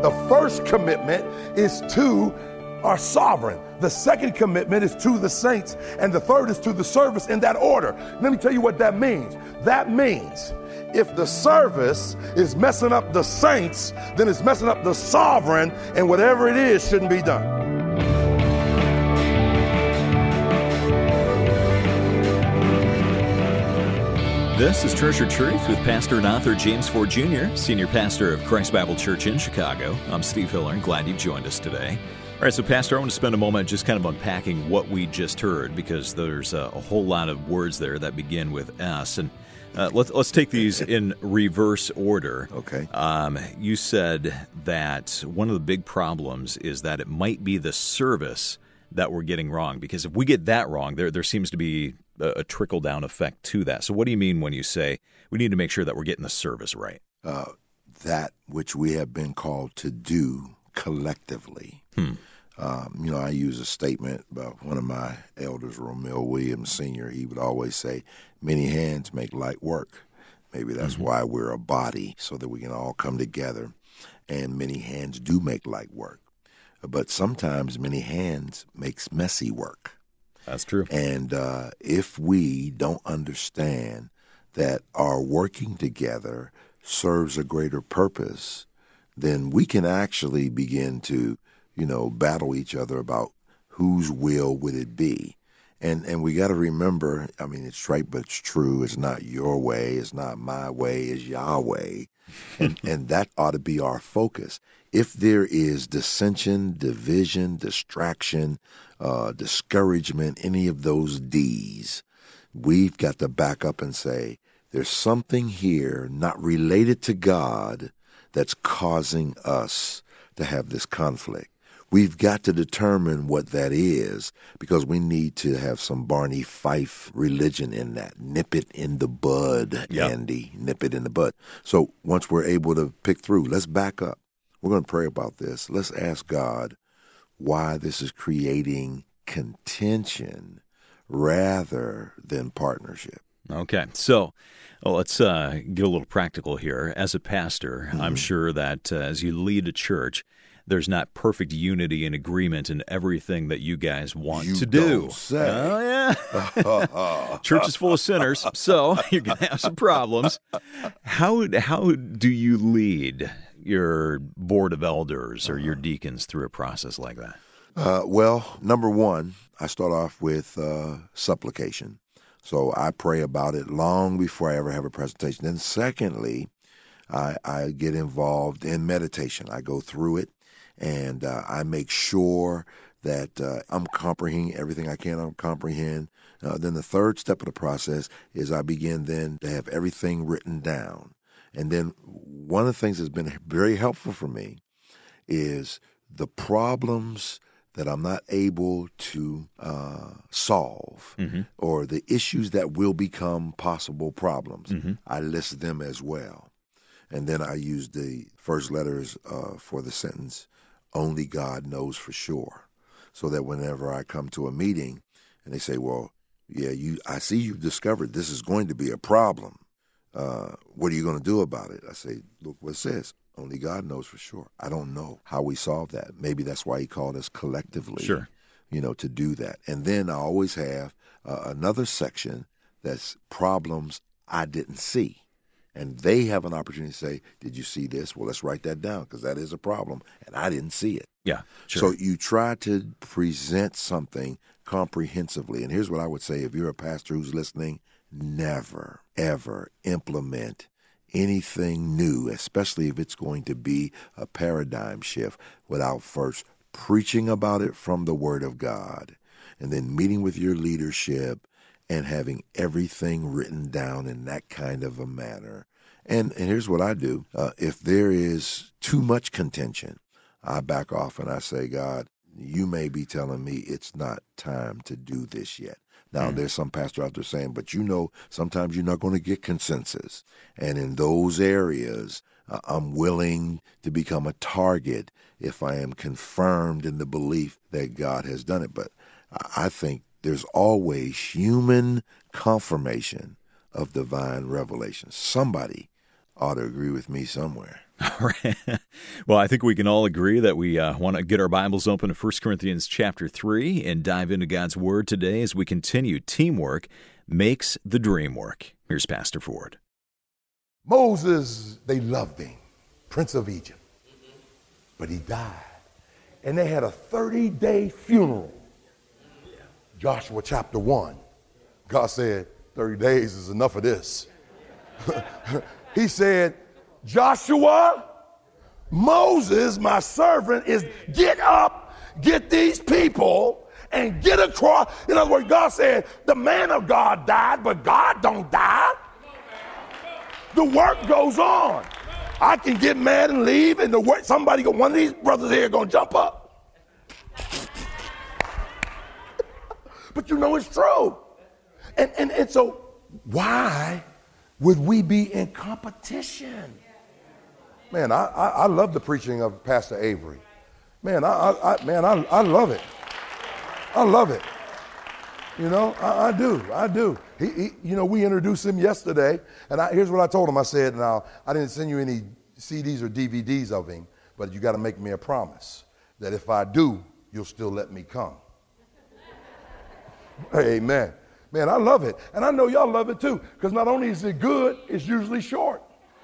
The first commitment is to our sovereign. The second commitment is to the saints. And the third is to the service, in that order. Let me tell you what that means. That means if the service is messing up the saints, then it's messing up the sovereign, and whatever it is shouldn't be done. This is Treasure Truth with pastor and author James Ford Jr., senior pastor of Christ Bible Church in Chicago. I'm Steve Hiller, and glad you joined us today. All right, so Pastor, I want to spend a moment just kind of unpacking what we just heard, because there's a whole lot of words there that begin with S. And let's take these in reverse order. Okay. You said that one of the big problems is that it might be the service that we're getting wrong, because if we get that wrong, there seems to be a trickle-down effect to that. So what do you mean when you say we need to make sure that we're getting the service right? That which we have been called to do collectively. I use a statement by one of my elders, Romeo Williams Sr. He would always say, many hands make light work. Maybe that's why we're a body, so that we can all come together. And many hands do make light work. But sometimes many hands makes messy work. That's true. And if we don't understand that our working together serves a greater purpose, then we can actually begin to, battle each other about whose will would it be. And we got to remember, it's trite, but it's true. It's not your way. It's not my way. It's Yahweh. And that ought to be our focus. If there is dissension, division, distraction, discouragement, any of those D's, we've got to back up and say, there's something here not related to God that's causing us to have this conflict. We've got to determine what that is, because we need to have some Barney Fife religion in that. Nip it in the bud, Andy. Nip it in the bud. So once we're able to pick through, let's back up. We're going to pray about this. Let's ask God why this is creating contention rather than partnership. Okay, so let's get a little practical here. As a pastor, I'm sure that as you lead a church, there's not perfect unity and agreement in everything that you guys want to do. Don't say. Oh, yeah. Church is full of sinners, so you're going to have some problems. How do you lead your board of elders or your deacons through a process like that? Well, number one, I start off with supplication. So I pray about it long before I ever have a presentation. Then secondly, I get involved in meditation. I go through it, and I make sure that I'm comprehending everything I can comprehend. Then the third step of the process is I begin then to have everything written down. And then one of the things that's been very helpful for me is the problems that I'm not able to solve, or the issues that will become possible problems. I list them as well. And then I use the first letters for the sentence, only God knows for sure, so that whenever I come to a meeting and they say, well, yeah, I see you've discovered this is going to be a problem. What are you going to do about it? I say, look what it says. Only God knows for sure. I don't know how we solve that. Maybe that's why he called us collectively, to do that. And then I always have another section that's problems I didn't see. And they have an opportunity to say, did you see this? Well, let's write that down, because that is a problem, and I didn't see it. Yeah, sure. So you try to present something comprehensively. And here's what I would say, if you're a pastor who's listening, never, ever implement anything new, especially if it's going to be a paradigm shift, without first preaching about it from the Word of God, and then meeting with your leadership and having everything written down in that kind of a manner. And here's what I do. If there is too much contention, I back off and I say, God, you may be telling me it's not time to do this yet. Now, there's some pastor out there saying, but sometimes you're not going to get consensus. And in those areas, I'm willing to become a target if I am confirmed in the belief that God has done it. But I think there's always human confirmation of divine revelation. Somebody ought to agree with me somewhere. All right. Well, I think we can all agree that we want to get our Bibles open to 1 Corinthians chapter 3 and dive into God's Word today as we continue. Teamwork makes the dream work. Here's Pastor Ford. Moses, they loved him, Prince of Egypt, but he died. And they had a 30-day funeral. Joshua chapter 1. God said, 30 days is enough of this. He said, Joshua, Moses, my servant, is get up, get these people, and get across. In other words, God said, the man of God died, but God don't die. The work goes on. I can get mad and leave, and one of these brothers here going to jump up. But you know it's true. And so why would we be in competition? Man, I love the preaching of Pastor Avery. Man, I love it. I love it. You know, I do. He we introduced him yesterday, and here's what I told him. I said, now, I didn't send you any CDs or DVDs of him, but you got to make me a promise that if I do, you'll still let me come. Amen. Man, I love it. And I know y'all love it too, because not only is it good, it's usually short.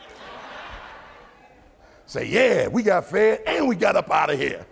Say, yeah, we got fed and we got up out of here.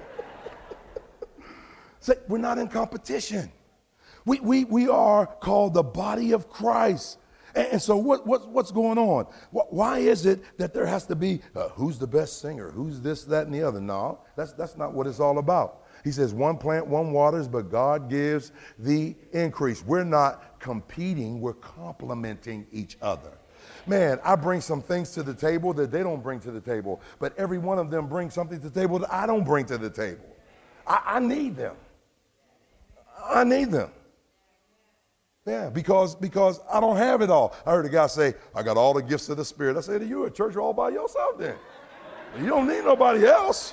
Say, we're not in competition. We are called the body of Christ. And so what's going on? Why is it that there has to be, who's the best singer? Who's this, that, and the other? No, that's not what it's all about. He says, one plant, one waters, but God gives the increase. We're not competing, we're complementing each other. Man, I bring some things to the table that they don't bring to the table, but every one of them brings something to the table that I don't bring to the table. I need them. I need them. Yeah, because I don't have it all. I heard a guy say, I got all the gifts of the Spirit. I said, you're a church all by yourself then. You don't need nobody else.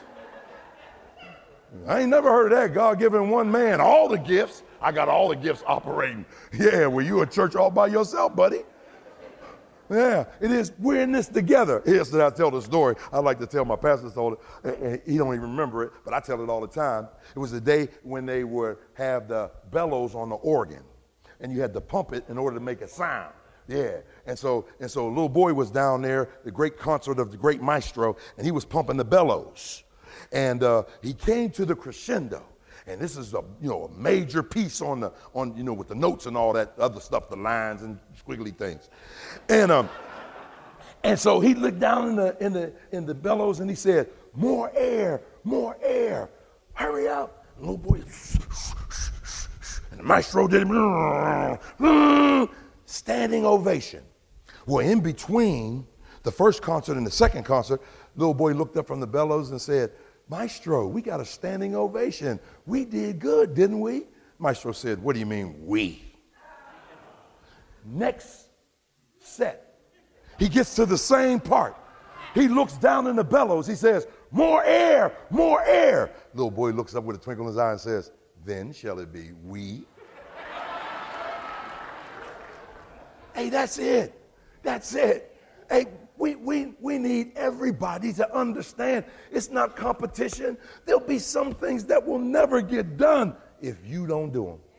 I ain't never heard of that. God giving one man all the gifts. I got all the gifts operating. Yeah, well, you a church all by yourself, buddy. Yeah, it is. We're in this together. Yesterday I tell the story. I like to tell my pastor told it, and he don't even remember it, but I tell it all the time. It was the day when they would have the bellows on the organ, and you had to pump it in order to make a sound. Yeah, and so a little boy was down there, the great concert of the great maestro, and he was pumping the bellows. And he came to the crescendo, and this is a major piece on with the notes and all that other stuff, the lines and squiggly things, and so he looked down in the bellows and he said, more air, hurry up. And the little boy, and the maestro did standing ovation. Well, in between the first concert and the second concert, little boy looked up from the bellows and said, Maestro, we got a standing ovation. We did good, didn't we? Maestro said, what do you mean, we? Next set, he gets to the same part. He looks down in the bellows. He says, more air. Little boy looks up with a twinkle in his eye and says, then shall it be we? Hey, that's it. Hey, we need everybody to understand it's not competition. There'll be some things that will never get done if you don't do them.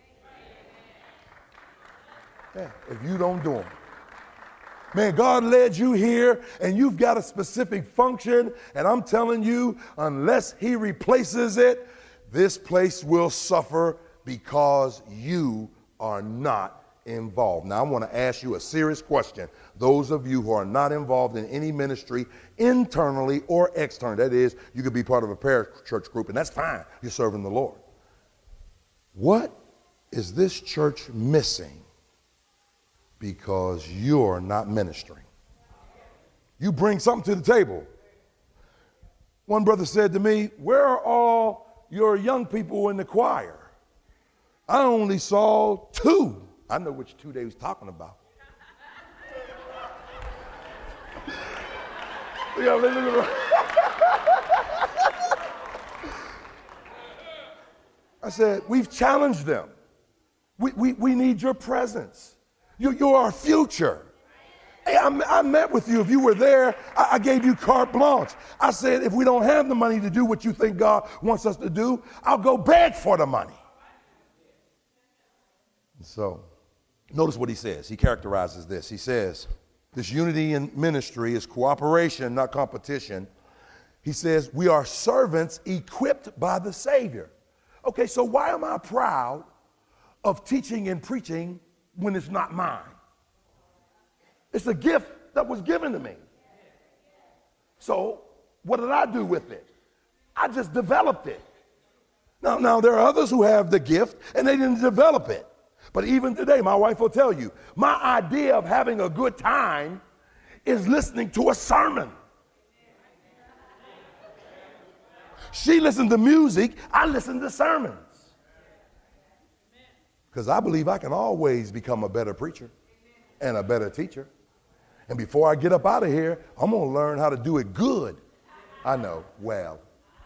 Yeah, if you don't do them. Man, God led you here and you've got a specific function, and I'm telling you, unless he replaces it, this place will suffer because you are not involved. Now, I want to ask you a serious question. Those of you who are not involved in any ministry, internally or externally, that is, you could be part of a parachurch group, and that's fine. You're serving the Lord. What is this church missing because you're not ministering? You bring something to the table. One brother said to me, where are all your young people in the choir? I only saw 2. I know which 2 they was talking about. I said, we've challenged them. We need your presence. You're our future. Hey, I met with you. If you were there, I gave you carte blanche. I said, if we don't have the money to do what you think God wants us to do, I'll go beg for the money. So, notice what he says. He characterizes this. He says, this unity in ministry is cooperation, not competition. He says, we are servants equipped by the Savior. Okay, so why am I proud of teaching and preaching when it's not mine? It's a gift that was given to me. So what did I do with it? I just developed it. Now there are others who have the gift and they didn't develop it. But even today, my wife will tell you, my idea of having a good time is listening to a sermon. She listens to music, I listen to sermons. Because I believe I can always become a better preacher and a better teacher. And before I get up out of here, I'm going to learn how to do it good. I know, well.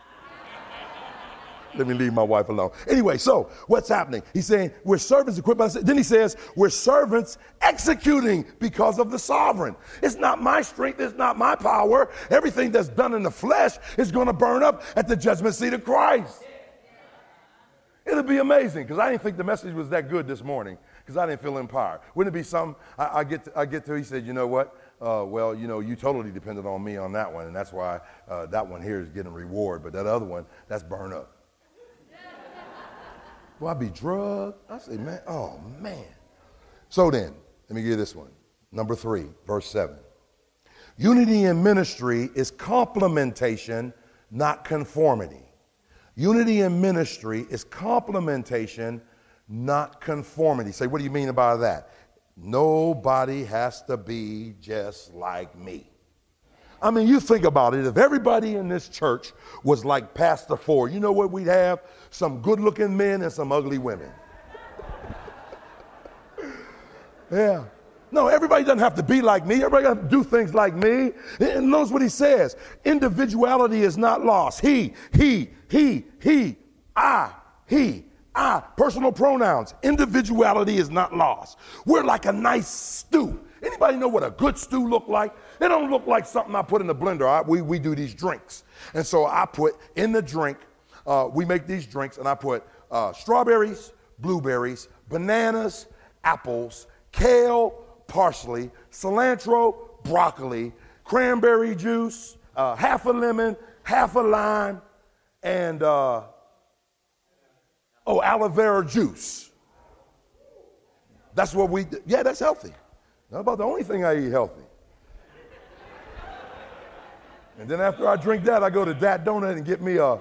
Let me leave my wife alone. Anyway, so what's happening? He's saying we're servants equipped by, then he says we're servants executing because of the sovereign. It's not my strength, it's not my power. Everything that's done in the flesh is going to burn up at the judgment seat of Christ. It'll be amazing, because I didn't think the message was that good this morning, because I didn't feel empowered. Wouldn't it be something I get to, he said, you know what? Well, you know, you totally depended on me on that one, and that's why that one here is getting reward, but that other one, that's burn up. Will I be drugged? I say, man, oh, man. So then, let me give you this one. Number 3, verse 7. Unity in ministry is complementation, not conformity. Unity in ministry is complementation, not conformity. Say, what do you mean by that? Nobody has to be just like me. I mean, you think about it. If everybody in this church was like Pastor Ford, you know what we'd have? Some good-looking men and some ugly women. Yeah. No, everybody doesn't have to be like me. Everybody doesn't have to do things like me. And notice what he says. Individuality is not lost. He, I. Personal pronouns. Individuality is not lost. We're like a nice stew. Anybody know what a good stew look like? It don't look like something I put in the blender. We do these drinks. And so I put in the drink, we make these drinks, and I put strawberries, blueberries, bananas, apples, kale, parsley, cilantro, broccoli, cranberry juice, half a lemon, half a lime, and aloe vera juice. That's what we do. Yeah, that's healthy. Not about the only thing I eat healthy. And then after I drink that, I go to Dat Donut and get me a...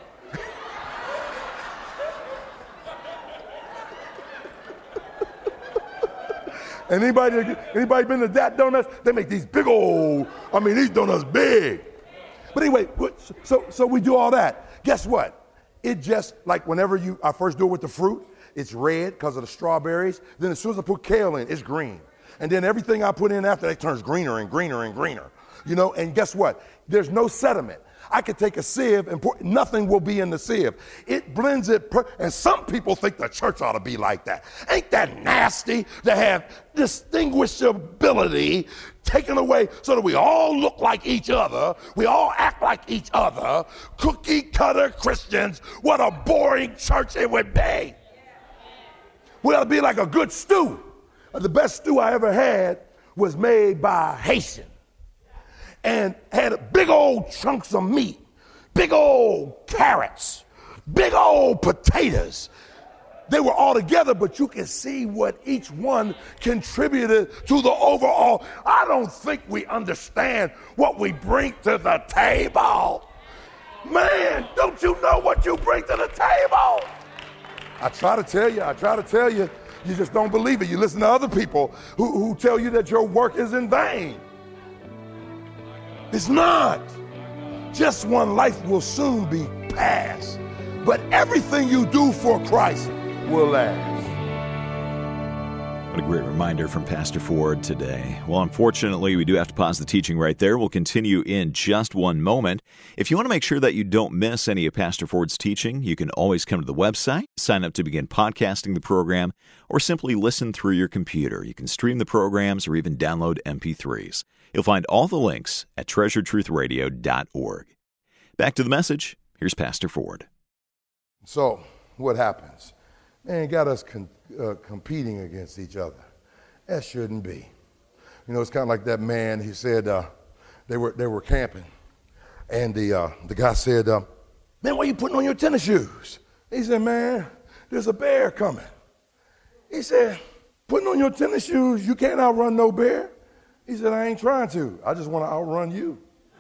Anybody been to Dat Donuts? They make these big old, these donuts big. But anyway, so we do all that. Guess what? It just, like whenever I first do it with the fruit, it's red because of the strawberries. Then as soon as I put kale in, it's green. And then everything I put in after that turns greener and greener and greener. You know, and guess what? There's no sediment. I could take a sieve and nothing will be in the sieve. It blends it, and some people think the church ought to be like that. Ain't that nasty to have distinguishability taken away so that we all look like each other, we all act like each other, cookie cutter Christians? What a boring church it would be. We ought to be like a good stew. The best stew I ever had was made by a Haitian and had big old chunks of meat, big old carrots, big old potatoes. They were all together, but you can see what each one contributed to the overall. I don't think we understand what we bring to the table. Man, don't you know what you bring to the table? I try to tell you. You just don't believe it. You listen to other people who tell you that your work is in vain. It's not. Just one life will soon be past. But everything you do for Christ will last. What a great reminder from Pastor Ford today. Well, unfortunately, we do have to pause the teaching right there. We'll continue in just one moment. If you want to make sure that you don't miss any of Pastor Ford's teaching, you can always come to the website, sign up to begin podcasting the program, or simply listen through your computer. You can stream the programs or even download MP3s. You'll find all the links at treasuretruthradio.org. Back to the message. Here's Pastor Ford. So, what happens? Man, got us competing against each other. That shouldn't be. You know, it's kind of like that man. He said they were camping, and the guy said, "Man, why are you putting on your tennis shoes?" He said, "Man, there's a bear coming." He said, "Putting on your tennis shoes, you can't outrun no bear." He said, "I ain't trying to. I just want to outrun you."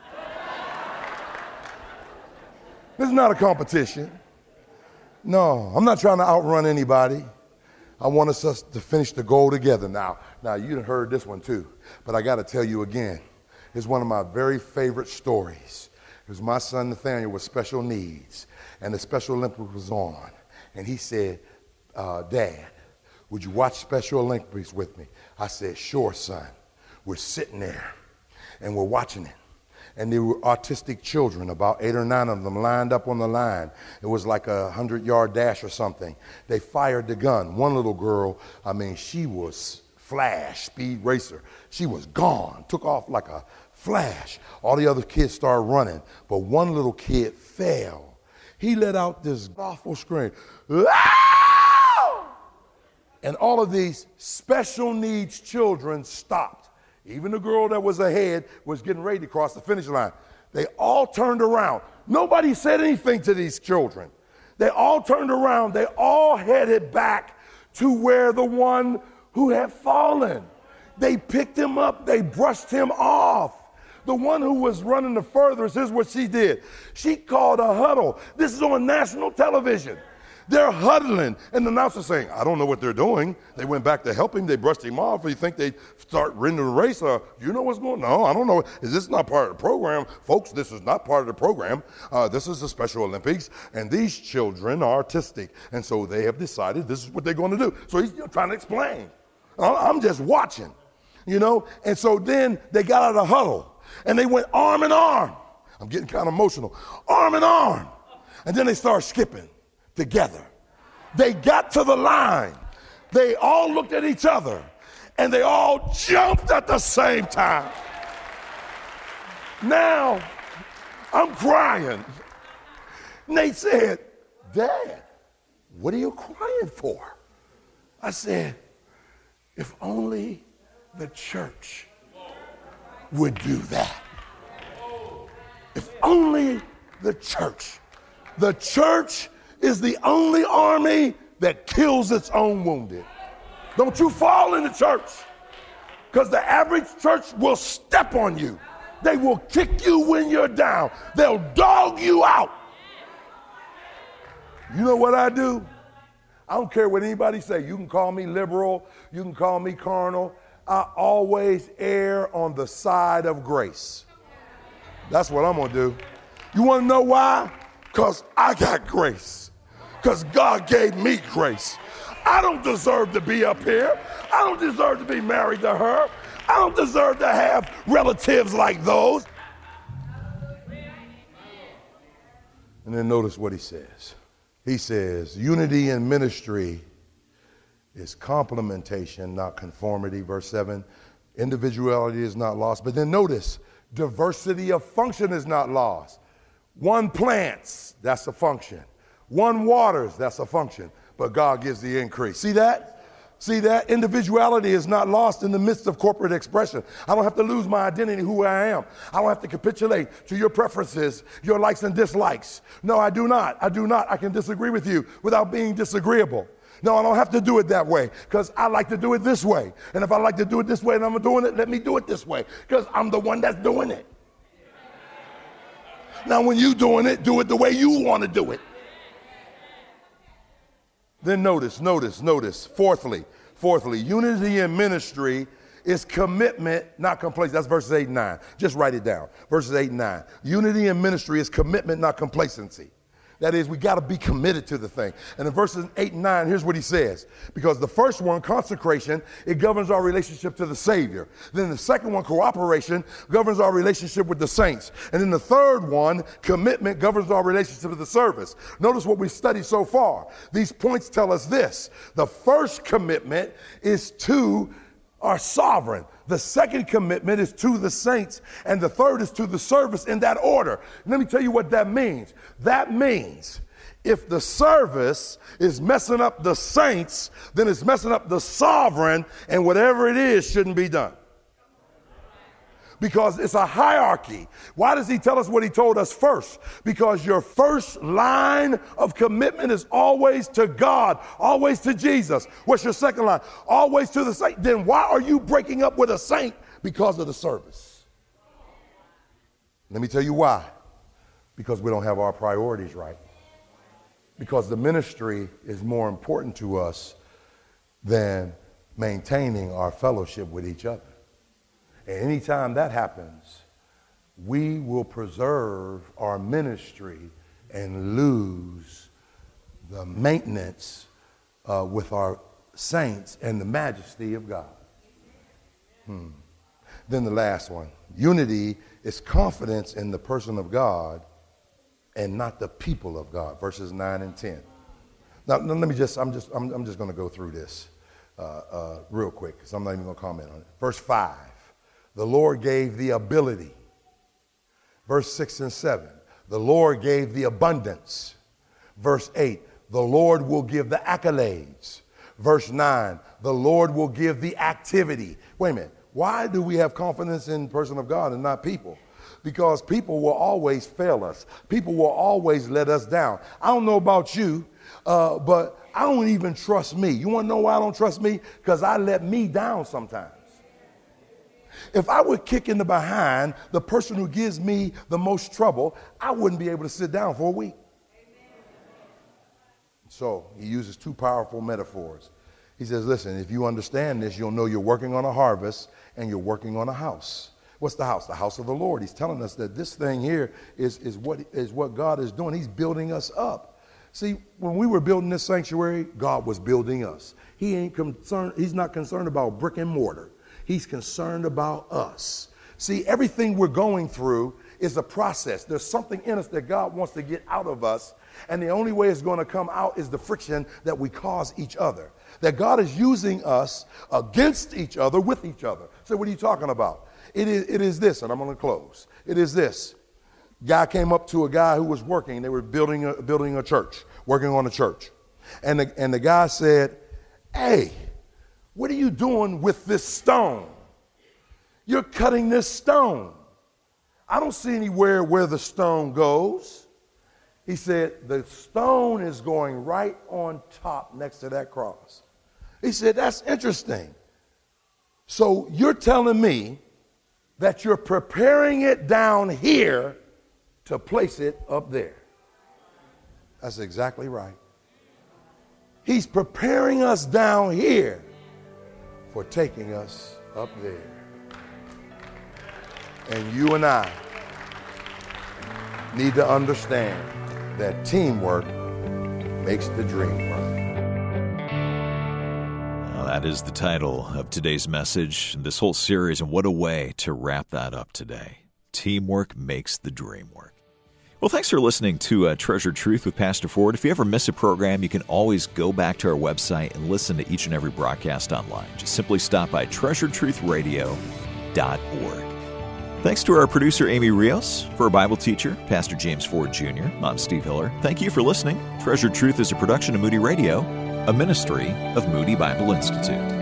This is not a competition. No, I'm not trying to outrun anybody. I want us to finish the goal together. Now you done heard this one too, but I got to tell you again. It's one of my very favorite stories. It was my son Nathaniel with special needs, and the Special Olympics was on, and he said, "Dad, would you watch Special Olympics with me?" I said, "Sure, son." We're sitting there, and we're watching it. And there were autistic children, about 8 or 9 of them, lined up on the line. It was like a 100-yard dash or something. They fired the gun. One little girl, she was flash, speed racer. She was gone, took off like a flash. All the other kids started running, but one little kid fell. He let out this awful scream. "Ah!" And all of these special needs children stopped. Even the girl that was ahead was getting ready to cross the finish line. They all turned around. Nobody said anything to these children. They all turned around. They all headed back to where the one who had fallen. They picked him up. They brushed him off. The one who was running the furthest, here's what she did. She called a huddle. This is on national television. They're huddling, and the announcer's saying, "I don't know what they're doing." They went back to help him. They brushed him off. You think they'd start running the race? Do you know what's going on? No, I don't know. Is this not part of the program? Folks, this is not part of the program. This is the Special Olympics, and these children are autistic, and so they have decided this is what they're going to do. So he's trying to explain. I'm just watching, And so then they got out of the huddle, and they went arm in arm. I'm getting kind of emotional. Arm in arm. And then they started skipping together. They got to the line. They all looked at each other, and they all jumped at the same time. Now, I'm crying. Nate said, "Dad, what are you crying for?" I said, "If only the church would do that. If only the church. The church is the only army that kills its own wounded. Don't you fall in the church, because the average church will step on you. They will kick you when you're down. They'll dog you out. You know what I do? I don't care what anybody say. You can call me liberal. You can call me carnal. I always err on the side of grace. That's what I'm going to do. You want to know why? Because I got grace. Because God gave me grace. I don't deserve to be up here. I don't deserve to be married to her. I don't deserve to have relatives like those. And then notice what he says. He says, unity in ministry is complementation, not conformity. Verse 7, individuality is not lost. But then notice, diversity of function is not lost. One plants, that's a function. One waters, that's a function. But God gives the increase. See that? See that? Individuality is not lost in the midst of corporate expression. I don't have to lose my identity, who I am. I don't have to capitulate to your preferences, your likes and dislikes. No, I do not. I do not. I can disagree with you without being disagreeable. No, I don't have to do it that way, because I like to do it this way. And if I like to do it this way and I'm doing it, let me do it this way, because I'm the one that's doing it. Now, when you're doing it, do it the way you want to do it. Then notice. Fourthly, unity in ministry is commitment, not complacency. That's verses 8 and 9. Just write it down. Verses 8 and 9. Unity in ministry is commitment, not complacency. That is, we got to be committed to the thing. And in verses 8 and 9, here's what he says. Because the first one, consecration, it governs our relationship to the Savior. Then the second one, cooperation, governs our relationship with the saints. And then the third one, commitment, governs our relationship to the service. Notice what we've studied so far. These points tell us this. The first commitment is to our sovereign. The second commitment is to the saints, and the third is to the service, in that order. Let me tell you what that means. That means if the service is messing up the saints, then it's messing up the sovereign, and whatever it is shouldn't be done. Because it's a hierarchy. Why does he tell us what he told us first? Because your first line of commitment is always to God, always to Jesus. What's your second line? Always to the saint. Then why are you breaking up with a saint? Because of the service. Let me tell you why. Because we don't have our priorities right. Because the ministry is more important to us than maintaining our fellowship with each other. And anytime that happens, we will preserve our ministry and lose the maintenance with our saints and the majesty of God. Then the last one. Unity is confidence in the person of God and not the people of God. Verses 9 and 10. Now let me I'm just going to go through this real quick because I'm not even going to comment on it. Verse 5. The Lord gave the ability. Verse 6 and 7. The Lord gave the abundance. Verse 8. The Lord will give the accolades. Verse 9. The Lord will give the activity. Wait a minute. Why do we have confidence in the person of God and not people? Because people will always fail us. People will always let us down. I don't know about you, but I don't even trust me. You want to know why I don't trust me? Because I let me down sometimes. If I would kick in the behind the person who gives me the most trouble, I wouldn't be able to sit down for a week. So he uses two powerful metaphors. He says, listen, if you understand this, you'll know you're working on a harvest and you're working on a house. What's the house? The house of the Lord. He's telling us that this thing here is what God is doing. He's building us up. See, when we were building this sanctuary, God was building us. He's not concerned about brick and mortar. He's concerned about us. See, everything we're going through is a process. There's something in us that God wants to get out of us, and the only way it's going to come out is the friction that we cause each other. That God is using us against each other, with each other. So what are you talking about? It is this, and I'm going to close. It is this. Guy came up to a guy who was working. They were building a church, working on a church. And the guy said, hey, what are you doing with this stone? You're cutting this stone. I don't see anywhere where the stone goes. He said, the stone is going right on top next to that cross. He said, that's interesting. So you're telling me that you're preparing it down here to place it up there. That's exactly right. He's preparing us down here for taking us up there. And you and I need to understand that teamwork makes the dream work. Well, that is the title of today's message, this whole series, and what a way to wrap that up today. Teamwork makes the dream work. Well, thanks for listening to Treasured Truth with Pastor Ford. If you ever miss a program, you can always go back to our website and listen to each and every broadcast online. Just simply stop by treasuredtruthradio.org. Thanks to our producer, Amy Rios. For our Bible teacher, Pastor James Ford Jr., I'm Steve Hiller. Thank you for listening. Treasured Truth is a production of Moody Radio, a ministry of Moody Bible Institute.